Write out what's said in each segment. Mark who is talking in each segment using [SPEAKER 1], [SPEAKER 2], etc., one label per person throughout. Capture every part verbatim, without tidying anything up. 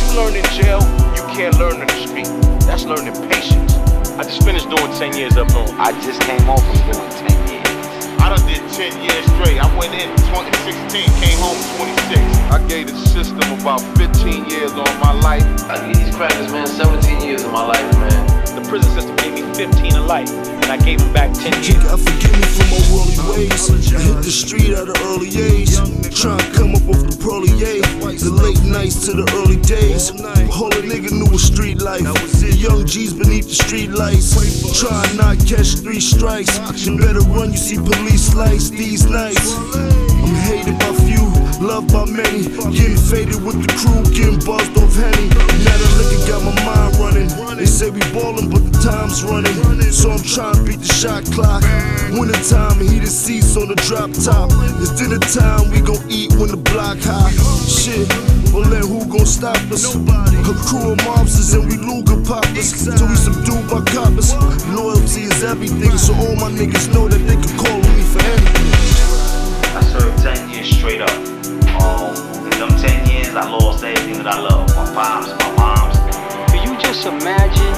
[SPEAKER 1] you learn in jail, you can't learn in the street. That's learning patience. I just finished doing ten years up north.
[SPEAKER 2] I just came home from doing ten years.
[SPEAKER 1] I done did ten years straight. I went in twenty sixteen, came home twenty-six. I gave the system about fifteen years on my life.
[SPEAKER 3] I gave these crackers, man, seventeen years of my life, man.
[SPEAKER 1] The prison system gave me fifteen of life, and I gave them back ten years.
[SPEAKER 4] God forgive me for my worldly ways. I hit the street at an early age, trying to come up off the pearly A. The late nights to the early days. All a nigga knew was street life. The young G's beneath the street lights, trying not catch three strikes. You better run, you see police lights these nights. I'm hated by few, loved by many. Getting faded with the crew, getting buzzed off Henny. Now the liquor got my mind running. They say we ballin', but the time's running. So I'm trying to beat the shot clock. Winter time, heated seats on the drop top. It's dinner time, we gon' eat when the block hot. Shit, well then who gon' stop us? A crew of mobsters and we Luger poppers. Till we subdued by coppers. Loyalty is everything, so all my niggas know that they can call on me for anything.
[SPEAKER 3] I served ten years straight up. Um, in them ten years, I lost everything that I love. My pops, my moms.
[SPEAKER 5] Could you just imagine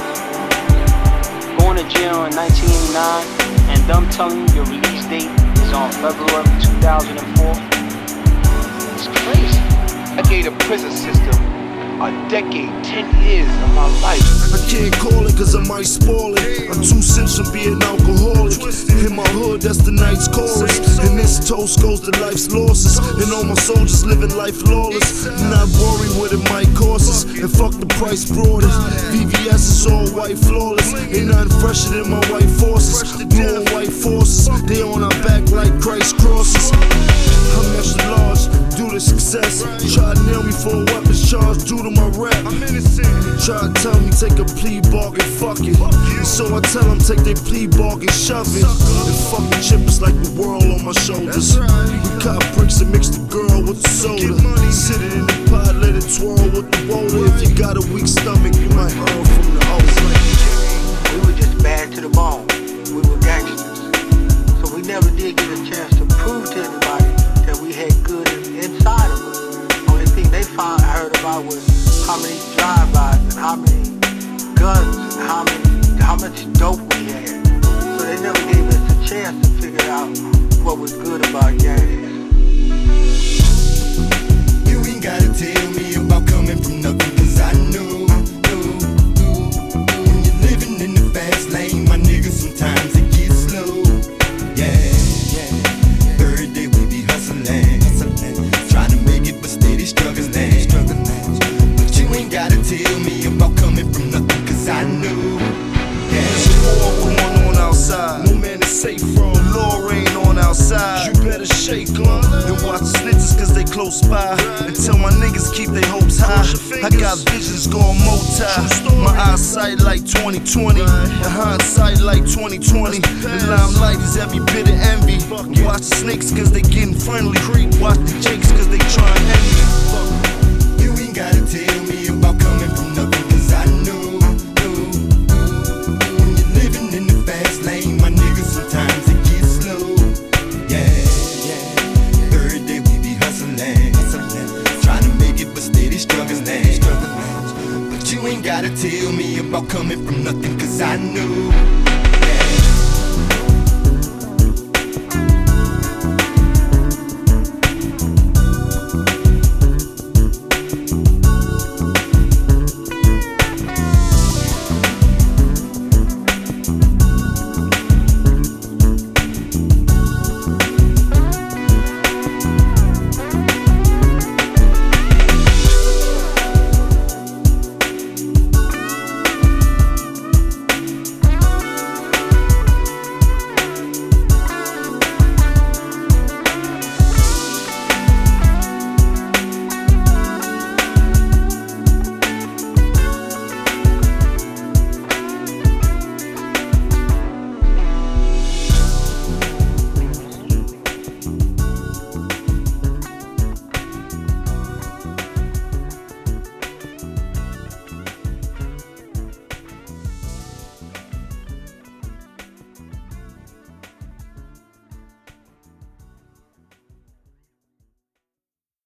[SPEAKER 5] going to jail in nineteen eighty-nine and them telling you your release date is on February two thousand four? It's crazy.
[SPEAKER 1] I gave the prison system a decade, ten years of my life.
[SPEAKER 4] I can't call it cause I might spoil it. I'm too cents from being alcoholic. In my hood, that's the night's chorus. And this toast goes to life's losses. And all my soldiers living life lawless. Not worried what it might cost us. And fuck the price brought it. V V S is all white flawless. Ain't nothing fresher than my white forces. Blue white forces, they on our back like Christ crosses. I'm extra large, due to success. Try to nail me for a weapons charge due to my rap. Try to tell me take a plea bargain, fuck it. And so I tell them take their plea bargain, shove it. And fucking chippers like the world on my shoulders. We cop bricks and mix the girl with the soda. Sit it in the pot, let it twirl with the roller. If you got a weak stomach, you might earn from the ocean.
[SPEAKER 6] We were just bad to the bone. We were gangsters. So we never did get a chance to prove to anybody that we had good inside of us. Only thing they found, heard about was how many drive-bys and how many guns and how many, how much dope we had. So they never gave us a chance to figure out what was good about gangs.
[SPEAKER 7] You ain't gotta tell me about coming from nothing, cause I know, know, know. When you're living in the fast lane, my nigga, sometimes it gets slow. Yeah, yeah. Every day we be hustling, hustling, trying to make it but steady struggling, struggling. But you ain't gotta tell me about coming from nothing, cause I know. Yeah.
[SPEAKER 4] There's a war going on outside. No man is safe from. The law ain't on outside. You better shake on and watch the snitches cause they close by. And tell my niggas keep their hopes high. I got visions going multi. My eyesight like twenty twenty. The hindsight like twenty twenty. The limelight is every bit of envy. Watch the snakes cause they getting friendly. Watch the jakes cause they trying envy.
[SPEAKER 7] You ain't gotta tell me about coming from nothing, cause I know, know, know. When you're living in the fast lane, my nigga, sometimes it gets slow. Yeah, yeah. Every day we be hustling, hustling, trying to make it but steady struggling, struggling. But you ain't gotta tell me about coming from nothing, cause I know. Yeah.